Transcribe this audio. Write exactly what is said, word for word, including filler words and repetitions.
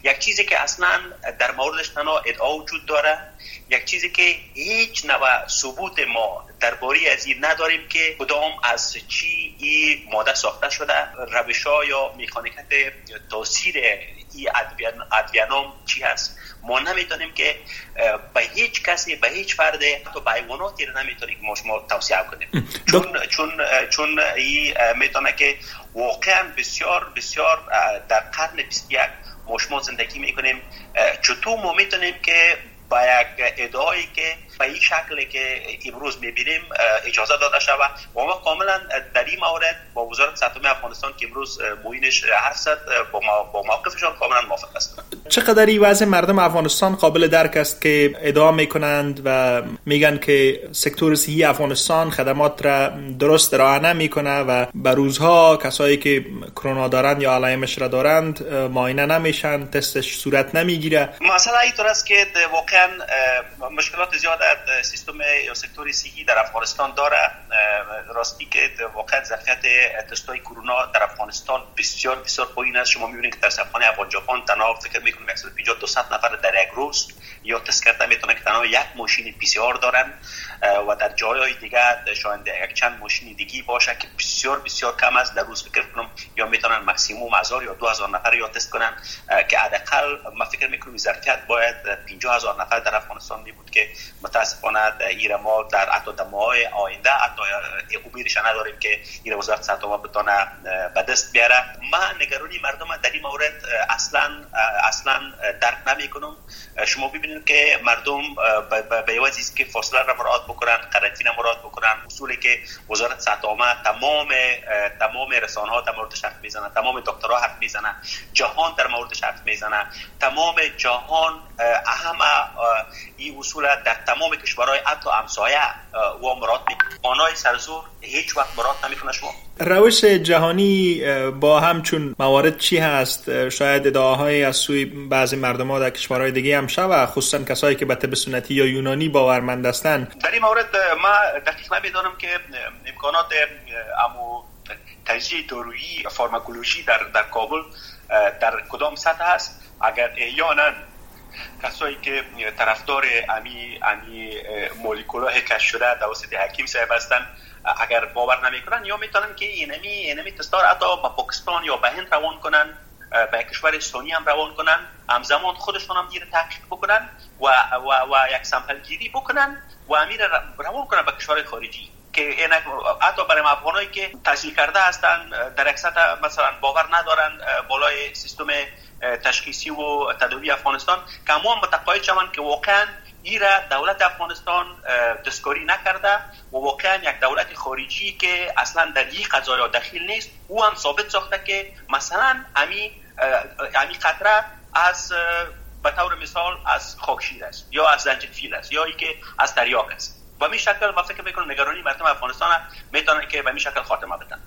یک چیزی که اصلا در موردش تنها ادعا وجود داره، یک چیزی که هیچ نوع ثبوت ما درباره از این نداریم که کدام از چی این ماده ساخته شده، روش‌ها یا مکانیکت تاثیر این ادویه‌نام چی هست. ما نمیتونیم که به هیچ کسی، به هیچ فرد، حتی به حیواناتی رو نمیتونیم که ما توصیه کنیم، چون چون چون این میتونه که واقعا بسیار بسیار در قرن بیست و یک ما شما زندگی میکنیم. چطور ما میتونیم که با یک ادعایی که به این شکلی که امروز میبینیم اجازه داده شود و ما کاملا در این مورد با وزارت صحت افغانستان که امروز معینش هست با ما با موقفشان کاملا موافق هستم. چقدر این وضع مردم افغانستان قابل درک است که ادعا میکنند و میگن که سکتور صحی افغانستان خدمات را درست ارائه نمیکنه و به روزها کسایی که کرونا دارند یا علائمش را دارند معاینه نمیشن، تستش صورت نمیگیره؟ مسئله اینطور است که واقعا مشکلات زیاد در سیستم یا سکتور صحی در افغانستان داره. راستی که واقعا ظرفیت تست‌های کرونا در افغانستان بسیار بسیار پایین است. شما می‌بینید که در سفرخانه افغان ژاپن تنها فکر می‌کنم صد و پنجاه تا صد نفر در یک روز یا تست کرده میتونه که تنها یک ماشین پی سی آر دارن و در جایهای دیگه شاید یک چند ماشین دیگه باشه که بسیار بسیار کم است. در روز فکر کنم یا میتونن ماکسیموم هزار یا دو هزار نفر یا تست کنن که حداقل ما فکر می‌کنم ظرفیت باید پنجاه هزار نفر در افغانستان می بود که متاسفانه ایره ما در حتی در ماهای آینده حتی امیدش نداریم که ایره وزارت صحت ما بتونه به دست بیاره. من نگرانی مردم در این مورد اصلا اصلا درک نمی‌کنم. شما ببینید که مردم به وجهی است که فاصله را مراعات بکنن، قرنطینه مراعات بکنن، اصولی که وزارت صحت عامه تمام تمام رسانه‌ها در موردش حرف میزنن، تمام دکترها حرف میزنن، جهان در موردش حرف میزنه، تمام جهان همه این اصول در تمام کشورهای حتی همسایه و مراعات میکنه. آنهای سرزور هیچ وقت مراعات نمیکنه. شما روش جهانی با همچون موارد چی هست؟ شاید ادعاهای از سوی بعضی مردم ها در کشورهای دیگه هم شوه، خصوصا کسایی که به طب سنتی یا یونانی باورمند هستند. در این مورد ما دقیق نمیدانم که امکانات امو تجزیه دارویی فارماکولوژی در در کابل در کدام سطح است. اگر احیانا کسایی که طرفدار امی امی مولکول‌های کشف شده توسط حکیم صاحب هستن اگر باور نمیکنن یا میتونن که اینمی اینمی تستار حتی با پاکستان یا به هند روان کنن، به کشور استونی هم روان کنن، همزمان خودشون هم دیر تحقیق بکنن و و و یک سامپل گیری بکنن و امیر روان کنن به کشور خارجی که این حتی برای افغانایی که تحصیل کرده هستن در یک سطح مثلا باور ندارن بالای سیستم تشخیصی و تداوی افغانستان که همون متقاعد شوند که واقعا ایرا دولت افغانستان دستکاری نکرده و واقعا یک دولت خارجی که اصلا در این قضایا دخیل نیست. او هم ثابت ساخته که مثلا امی امی قطره از به طور مثال از خاکشیر است یا از زنجفیل است یا ای که از تریاک است. و می شکل ما فکر میکنم نگرانی مردم افغانستان میتونه که به می شکل خاتمه بدن.